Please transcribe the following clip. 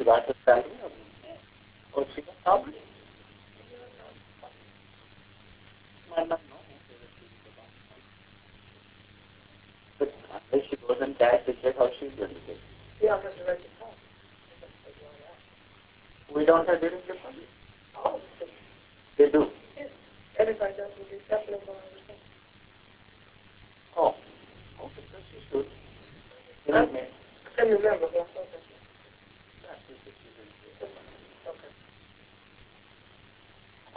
she got her salary or she got salary? Might not know. But unless she goes and cash the check, how she's going to get it? Yeah, because the rest is home. We don't have during the fund. Oh, They do. yes. Everybody does with the exception of one other. Oh. Okay, so she should. You know, I can remember, but